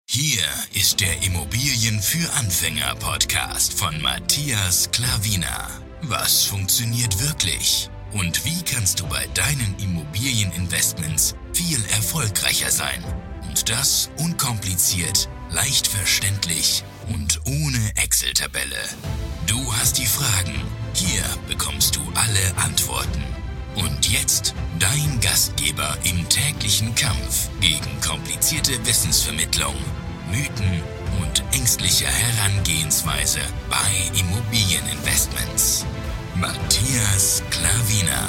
Hier ist der Immobilien für Anfänger Podcast von Matthias Klavina. Was funktioniert wirklich? Und wie kannst du bei deinen Immobilieninvestments viel erfolgreicher sein? Und das unkompliziert, leicht verständlich und ohne Excel-Tabelle. Du hast die Fragen, hier bekommst du alle Antworten. Und jetzt dein Gastgeber im täglichen Kampf gegen komplizierte Wissensvermittlung, Mythen und ängstliche Herangehensweise bei Immobilieninvestments. Matthias Klavina.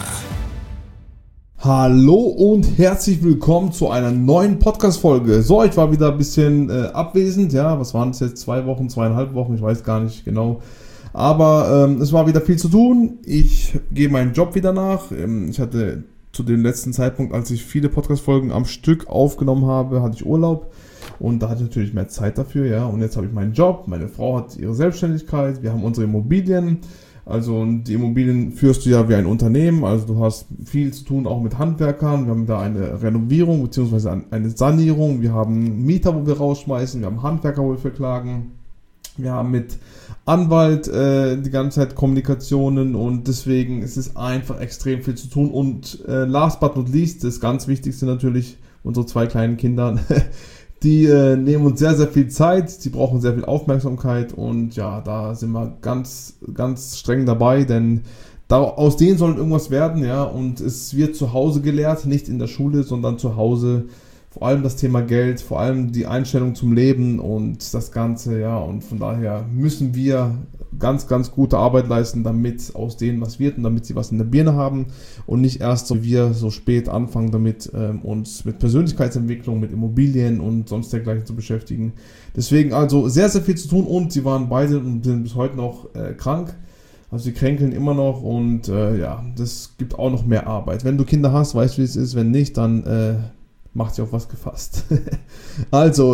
Hallo und herzlich willkommen zu einer neuen Podcast-Folge. So, ich war wieder ein bisschen abwesend, ja, was waren es jetzt, 2 Wochen, 2,5 Wochen, ich weiß gar nicht genau. Aber es war wieder viel zu tun. Ich gehe meinem Job wieder nach. Ich hatte zu dem letzten Zeitpunkt, als ich viele Podcast-Folgen am Stück aufgenommen habe, hatte ich Urlaub. Und da hatte ich natürlich mehr Zeit dafür, ja. Und jetzt habe ich meinen Job. Meine Frau hat ihre Selbstständigkeit. Wir haben unsere Immobilien. Also, und die Immobilien führst du ja wie ein Unternehmen. Also, du hast viel zu tun, auch mit Handwerkern. Wir haben da eine Renovierung bzw. eine Sanierung. Wir haben Mieter, wo wir rausschmeißen. Wir haben Handwerker, wo wir verklagen. Wir haben mit Anwalt die ganze Zeit Kommunikationen und deswegen ist es einfach extrem viel zu tun. Und last but not least, das ganz Wichtigste natürlich, unsere 2 kleinen Kinder, die nehmen uns sehr, sehr viel Zeit, sie brauchen sehr viel Aufmerksamkeit und ja, da sind wir ganz, ganz streng dabei, denn aus denen soll irgendwas werden, ja, und es wird zu Hause gelehrt, nicht in der Schule, sondern zu Hause. Vor allem das Thema Geld, vor allem die Einstellung zum Leben und das Ganze, ja, und von daher müssen wir ganz, ganz gute Arbeit leisten, damit aus denen was wird und damit sie was in der Birne haben und nicht erst so wie wir so spät anfangen damit, uns mit Persönlichkeitsentwicklung, mit Immobilien und sonst dergleichen zu beschäftigen. Deswegen also sehr, sehr viel zu tun und sie waren beide und sind bis heute noch krank. Also sie kränkeln immer noch und ja, das gibt auch noch mehr Arbeit. Wenn du Kinder hast, weißt du, wie es ist, wenn nicht, dann macht sich auf was gefasst. Also,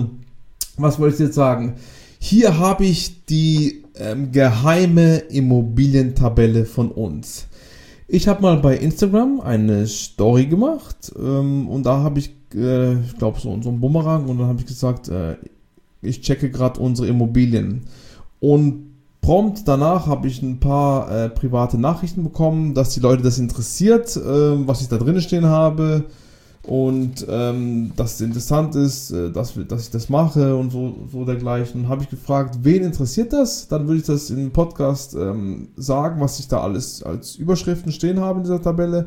was wollte ich jetzt sagen? Hier habe ich die geheime Immobilientabelle von uns. Ich habe mal bei Instagram eine Story gemacht und da habe ich, ich glaube, so einen Bumerang und dann habe ich gesagt, ich checke gerade unsere Immobilien. Und prompt danach habe ich ein paar private Nachrichten bekommen, dass die Leute das interessiert, was ich da drin stehen habe. Und dass es interessant ist, dass ich das mache und so dergleichen. Habe ich gefragt, wen interessiert das? Dann würde ich das im Podcast sagen, was ich da alles als Überschriften stehen habe in dieser Tabelle.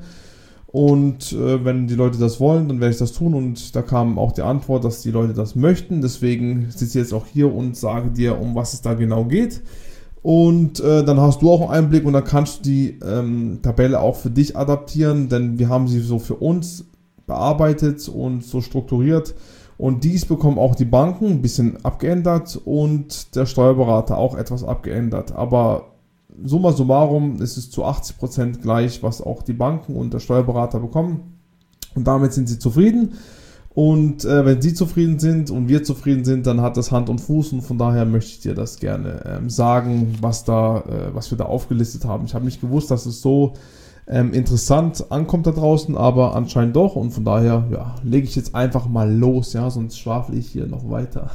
Und wenn die Leute das wollen, dann werde ich das tun. Und da kam auch die Antwort, dass die Leute das möchten. Deswegen sitze ich jetzt auch hier und sage dir, um was es da genau geht. Und dann hast du auch einen Einblick und dann kannst du die Tabelle auch für dich adaptieren, denn wir haben sie so für uns bearbeitet und so strukturiert und dies bekommen auch die Banken ein bisschen abgeändert und der Steuerberater auch etwas abgeändert, aber summa summarum ist es zu 80% gleich, was auch die Banken und der Steuerberater bekommen und damit sind sie zufrieden und wenn sie zufrieden sind und wir zufrieden sind, dann hat das Hand und Fuß und von daher möchte ich dir das gerne sagen, was wir da aufgelistet haben. Ich habe nicht gewusst, dass es so interessant ankommt da draußen, aber anscheinend doch und von daher ja, lege ich jetzt einfach mal los, ja, sonst schwafle ich hier noch weiter.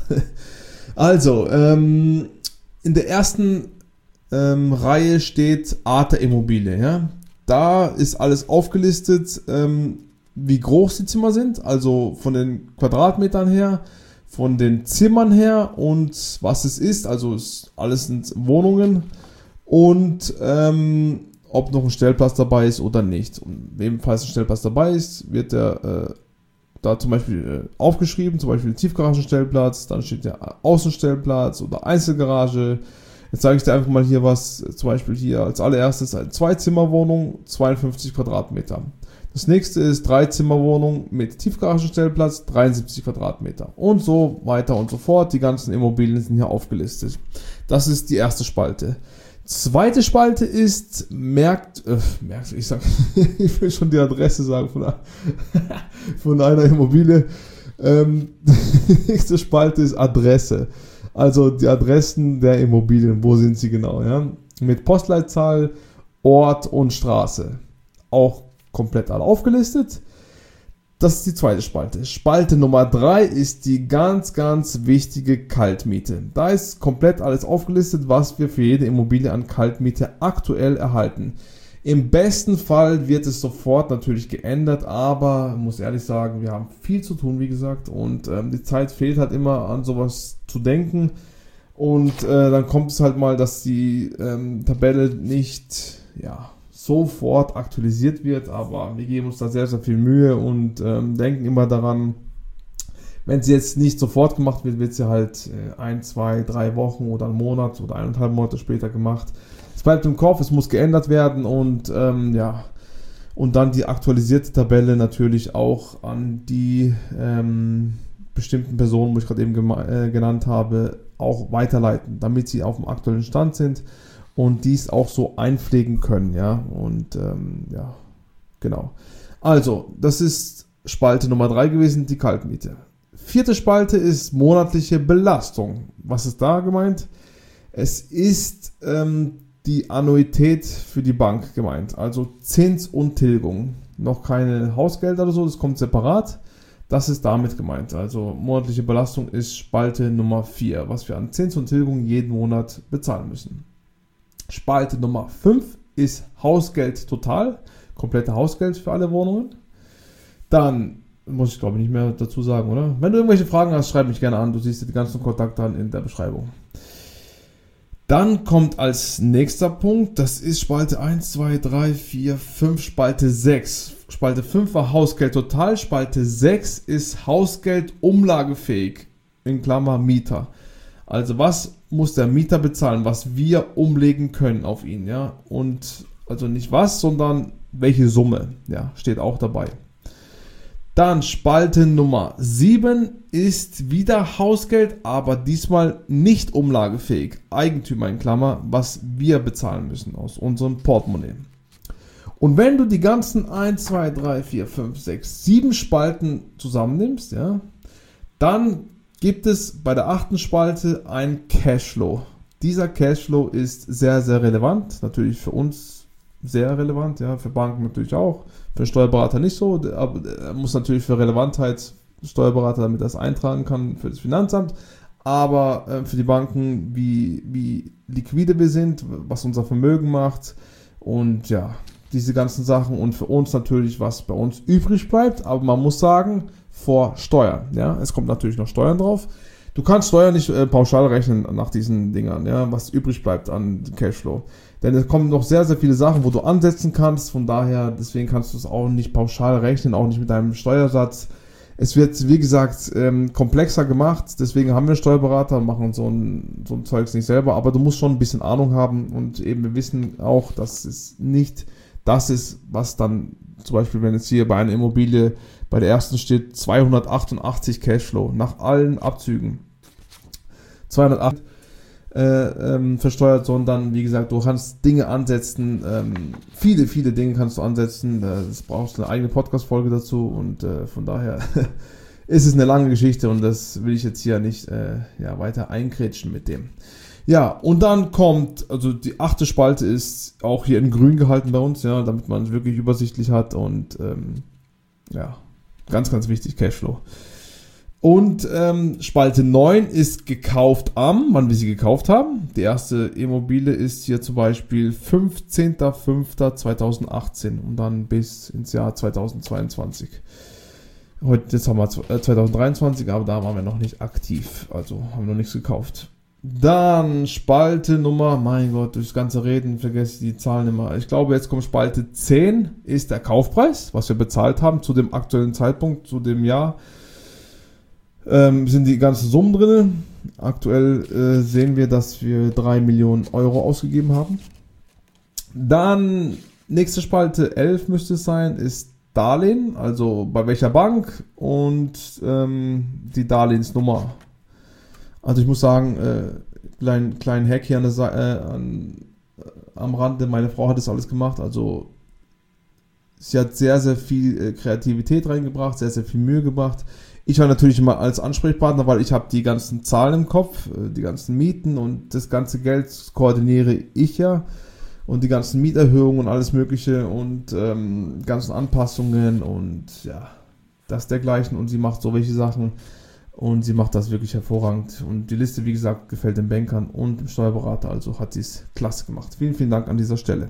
Also, in der ersten Reihe steht Art der Immobilie, ja. Da ist alles aufgelistet, wie groß die Zimmer sind, also von den Quadratmetern her, von den Zimmern her und was es ist, also alles sind Wohnungen und ob noch ein Stellplatz dabei ist oder nicht. Und ebenfalls ein Stellplatz dabei ist, wird der da zum Beispiel aufgeschrieben, zum Beispiel Tiefgaragenstellplatz, dann steht der Außenstellplatz oder Einzelgarage. Jetzt zeige ich dir einfach mal hier was, zum Beispiel hier als allererstes eine 2-Zimmer-Wohnung, 52 Quadratmeter. Das nächste ist 3-Zimmer-Wohnung mit Tiefgaragenstellplatz, 73 Quadratmeter. Und so weiter und so fort. Die ganzen Immobilien sind hier aufgelistet. Das ist die erste Spalte. Zweite Spalte ist, ich will schon die Adresse sagen von einer Immobilie. Die nächste Spalte ist Adresse. Also die Adressen der Immobilien, wo sind sie genau, ja? Mit Postleitzahl, Ort und Straße. Auch komplett alle aufgelistet. Das ist die zweite Spalte. Spalte Nummer 3 ist die ganz, ganz wichtige Kaltmiete. Da ist komplett alles aufgelistet, was wir für jede Immobilie an Kaltmiete aktuell erhalten. Im besten Fall wird es sofort natürlich geändert, aber ich muss ehrlich sagen, wir haben viel zu tun, wie gesagt, und die Zeit fehlt halt immer, an sowas zu denken. Und dann kommt es halt mal, dass die Tabelle nicht sofort aktualisiert wird, aber wir geben uns da sehr, sehr viel Mühe und denken immer daran, wenn sie jetzt nicht sofort gemacht wird, wird sie halt 1, 2, 3 Wochen oder einen Monat oder 1,5 Monate später gemacht. Es bleibt im Kopf, es muss geändert werden und und dann die aktualisierte Tabelle natürlich auch an die bestimmten Personen, wo ich gerade eben genannt habe, auch weiterleiten, damit sie auf dem aktuellen Stand sind und dies auch so einpflegen können, ja, und genau. Also, das ist Spalte Nummer 3 gewesen, die Kaltmiete. 4. Spalte ist monatliche Belastung. Was ist da gemeint? Es ist die Annuität für die Bank gemeint, also Zins und Tilgung. Noch keine Hausgelder oder so, das kommt separat. Das ist damit gemeint. Also monatliche Belastung ist Spalte Nummer 4, was wir an Zins und Tilgung jeden Monat bezahlen müssen. Spalte Nummer 5 ist Hausgeld total, komplette Hausgeld für alle Wohnungen. Dann muss ich glaube ich nicht mehr dazu sagen, oder? Wenn du irgendwelche Fragen hast, schreib mich gerne an. Du siehst die ganzen Kontakte an in der Beschreibung. Dann kommt als nächster Punkt, das ist Spalte 1, 2, 3, 4, 5, Spalte 6. Spalte 5 war Hausgeld total, Spalte 6 ist Hausgeld umlagefähig, in Klammer Mieter. Also was muss der Mieter bezahlen, was wir umlegen können auf ihn, ja? Und also nicht was, sondern welche Summe, ja, steht auch dabei. Dann Spalte Nummer 7 ist wieder Hausgeld, aber diesmal nicht umlagefähig. Eigentümer in Klammer, was wir bezahlen müssen aus unserem Portemonnaie. Und wenn du die ganzen 1, 2, 3, 4, 5, 6, 7 Spalten zusammennimmst, ja, dann gibt es bei der 8. Spalte ein Cashflow. Dieser Cashflow ist sehr, sehr relevant, natürlich für uns sehr relevant, ja, für Banken natürlich auch, für Steuerberater nicht so, aber er muss natürlich für Relevantheit Steuerberater, damit er es eintragen kann für das Finanzamt, aber für die Banken, wie liquide wir sind, was unser Vermögen macht und ja, diese ganzen Sachen und für uns natürlich, was bei uns übrig bleibt, aber man muss sagen, vor Steuern, ja, es kommt natürlich noch Steuern drauf. Du kannst Steuern nicht pauschal rechnen nach diesen Dingern, ja, was übrig bleibt an Cashflow. Denn es kommen noch sehr, sehr viele Sachen, wo du ansetzen kannst, von daher, deswegen kannst du es auch nicht pauschal rechnen, auch nicht mit deinem Steuersatz. Es wird, wie gesagt, komplexer gemacht, deswegen haben wir Steuerberater und machen so ein Zeugs nicht selber, aber du musst schon ein bisschen Ahnung haben und eben wir wissen auch, dass es nicht das ist, was dann zum Beispiel, wenn jetzt hier bei einer Immobilie bei der ersten steht 288 Cashflow nach allen Abzügen. 208 versteuert, sondern wie gesagt, du kannst Dinge ansetzen, viele Dinge kannst du ansetzen, das brauchst du eine eigene Podcast-Folge dazu und von daher ist es eine lange Geschichte und das will ich jetzt hier nicht weiter einkrätschen mit dem. Ja, und dann kommt, also die 8. Spalte ist auch hier in grün gehalten bei uns, ja, damit man es wirklich übersichtlich hat und ganz, ganz wichtig, Cashflow. Und Spalte 9 ist gekauft wann wir sie gekauft haben. Die erste Immobilie ist hier zum Beispiel 15.05.2018 und dann bis ins Jahr 2022. Jetzt haben wir 2023, aber da waren wir noch nicht aktiv, also haben wir noch nichts gekauft. Dann Spalte Nummer, mein Gott, durchs ganze Reden vergesse ich die Zahlen immer. Ich glaube, jetzt kommt Spalte 10, ist der Kaufpreis, was wir bezahlt haben zu dem aktuellen Zeitpunkt, zu dem Jahr. Sind die ganzen Summen drin. Aktuell sehen wir, dass wir 3 Millionen Euro ausgegeben haben. Dann nächste Spalte 11 müsste es sein, ist Darlehen, also bei welcher Bank und die Darlehensnummer. Also ich muss sagen, kleinen Hack hier am Rande, meine Frau hat das alles gemacht, also sie hat sehr, sehr viel Kreativität reingebracht, sehr, sehr viel Mühe gebracht. Ich war natürlich immer als Ansprechpartner, weil ich habe die ganzen Zahlen im Kopf, die ganzen Mieten und das ganze Geld koordiniere ich ja und die ganzen Mieterhöhungen und alles mögliche und ganzen Anpassungen und ja, das dergleichen und sie macht so welche Sachen und sie macht das wirklich hervorragend. Und die Liste, wie gesagt, gefällt den Bankern und dem Steuerberater, also hat sie es klasse gemacht. Vielen, vielen Dank an dieser Stelle.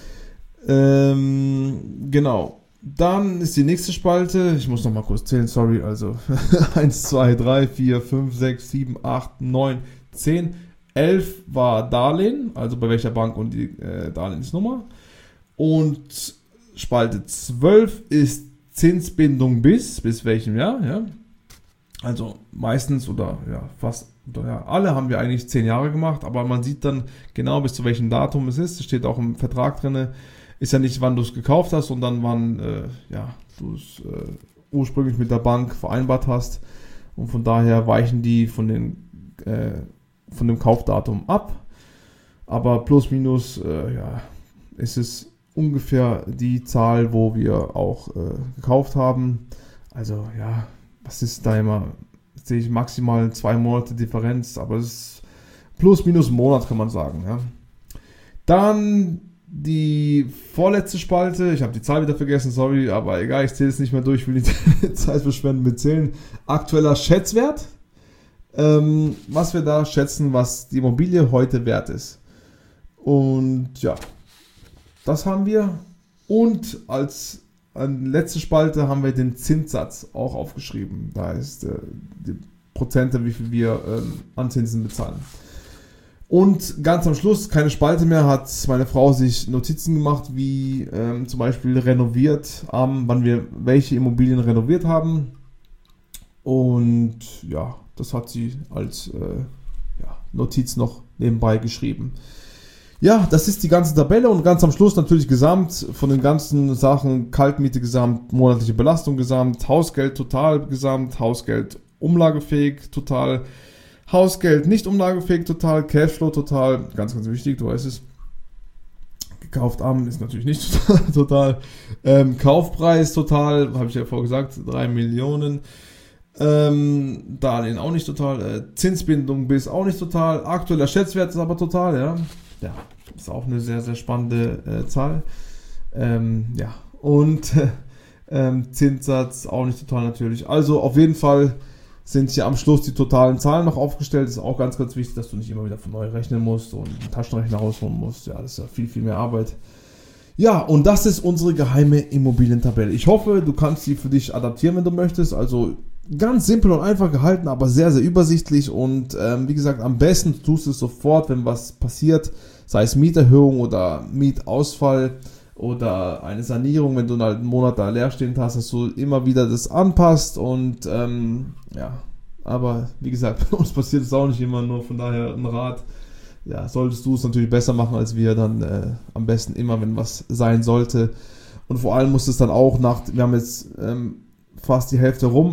Genau. Dann ist die nächste Spalte, ich muss noch mal kurz zählen, sorry, also 1, 2, 3, 4, 5, 6, 7, 8, 9, 10, 11 war Darlehen, also bei welcher Bank und die Darlehensnummer. Und Spalte 12 ist Zinsbindung bis welchem Jahr, ja. Also meistens oder ja, fast, oder ja, alle haben wir eigentlich 10 Jahre gemacht, aber man sieht dann genau bis zu welchem Datum es ist, es steht auch im Vertrag drin. Ist ja nicht, wann du es gekauft hast, sondern wann du es ursprünglich mit der Bank vereinbart hast. Und von daher weichen die von dem Kaufdatum ab. Aber plus minus ist es ungefähr die Zahl, wo wir auch gekauft haben. Also ja, was ist da immer? Sehe ich maximal 2 Monate Differenz, aber es ist plus minus einen Monat, kann man sagen. Ja. Dann die vorletzte Spalte, ich habe die Zahl wieder vergessen, sorry, aber egal, ich zähle es nicht mehr durch, ich will die Zeit verschwenden mit Zählen. Aktueller Schätzwert, was wir da schätzen, was die Immobilie heute wert ist. Und ja, das haben wir. Und als letzte Spalte haben wir den Zinssatz auch aufgeschrieben. Da ist die Prozente, wie viel wir an Zinsen bezahlen. Und ganz am Schluss, keine Spalte mehr, hat meine Frau sich Notizen gemacht, wie zum Beispiel renoviert, wann wir welche Immobilien renoviert haben. Und ja, das hat sie als Notiz noch nebenbei geschrieben. Ja, das ist die ganze Tabelle und ganz am Schluss natürlich gesamt von den ganzen Sachen, Kaltmiete gesamt, monatliche Belastung gesamt, Hausgeld total gesamt, Hausgeld umlagefähig total, Hausgeld nicht umlagefähig total, Cashflow total, ganz, ganz wichtig, du weißt es. Gekauft am ist natürlich nicht total. Kaufpreis total, habe ich ja vorher gesagt, 3 Millionen. Darlehen auch nicht total. Zinsbindung bis auch nicht total. Aktueller Schätzwert ist aber total, ja. Ja, ist auch eine sehr, sehr spannende Zahl. Und Zinssatz auch nicht total natürlich. Also auf jeden Fall sind hier am Schluss die totalen Zahlen noch aufgestellt. Das ist auch ganz, ganz wichtig, dass du nicht immer wieder von neu rechnen musst und einen Taschenrechner rausholen musst. Ja, das ist ja viel, viel mehr Arbeit. Ja, und das ist unsere geheime Immobilientabelle. Ich hoffe, du kannst sie für dich adaptieren, wenn du möchtest. Also ganz simpel und einfach gehalten, aber sehr, sehr übersichtlich. Und wie gesagt, am besten tust du es sofort, wenn was passiert, sei es Mieterhöhung oder Mietausfall oder eine Sanierung, wenn du halt einen Monat da leerstehend hast, dass du immer wieder das anpasst und aber wie gesagt, bei uns passiert es auch nicht immer, nur von daher ein Rat, ja, solltest du es natürlich besser machen als wir, dann am besten immer, wenn was sein sollte und vor allem muss es dann auch wir haben jetzt fast die Hälfte rum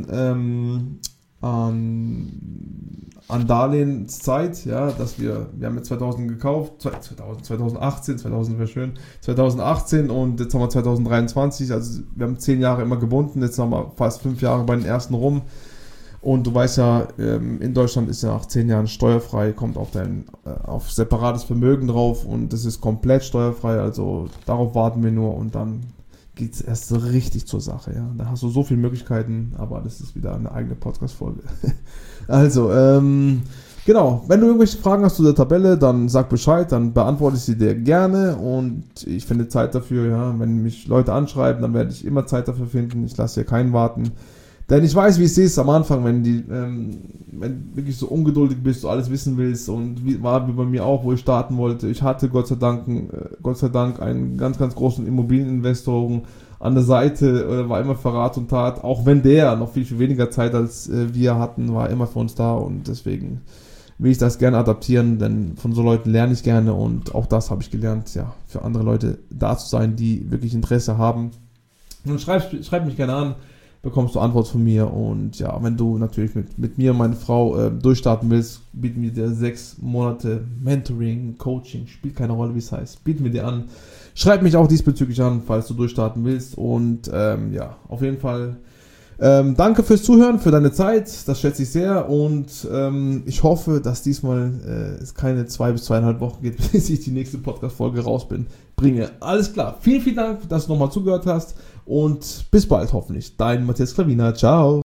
an Darlehenszeit, ja, dass wir haben jetzt 2000 gekauft, 2018 wäre schön, 2018 und jetzt haben wir 2023, also wir haben 10 Jahre immer gebunden, jetzt haben wir fast 5 Jahre bei den ersten rum und du weißt ja, in Deutschland ist ja nach 10 Jahren steuerfrei, kommt auf separates Vermögen drauf und das ist komplett steuerfrei, also darauf warten wir nur und dann geht es erst so richtig zur Sache, ja. Da hast du so viele Möglichkeiten, aber das ist wieder eine eigene Podcast-Folge. Also, genau, wenn du irgendwelche Fragen hast zu der Tabelle, dann sag Bescheid, dann beantworte ich sie dir gerne und ich finde Zeit dafür, ja. Wenn mich Leute anschreiben, dann werde ich immer Zeit dafür finden, ich lasse hier keinen warten. Denn ich weiß, wie es ist am Anfang, wenn du wirklich so ungeduldig bist, du alles wissen willst und war wie bei mir auch, wo ich starten wollte. Ich hatte Gott sei Dank einen ganz, ganz großen Immobilieninvestoren an der Seite, war immer für Rat und Tat, auch wenn der noch viel, viel weniger Zeit als wir hatten, war immer für uns da und deswegen will ich das gerne adaptieren, denn von so Leuten lerne ich gerne und auch das habe ich gelernt, ja, für andere Leute da zu sein, die wirklich Interesse haben. Und schreib mich gerne an, bekommst du Antwort von mir und ja, wenn du natürlich mit mir und meiner Frau durchstarten willst, bieten wir dir 6 Monate Mentoring, Coaching, spielt keine Rolle, wie es heißt, bieten wir dir an. Schreib mich auch diesbezüglich an, falls du durchstarten willst und ja, auf jeden Fall danke fürs Zuhören, für deine Zeit, das schätze ich sehr und ich hoffe, dass diesmal es keine 2 bis 2,5 Wochen geht, bis ich die nächste Podcast-Folge bringe. Alles klar, vielen, vielen Dank, dass du nochmal zugehört hast Und bis bald hoffentlich. Dein Matthias Klavina. Ciao.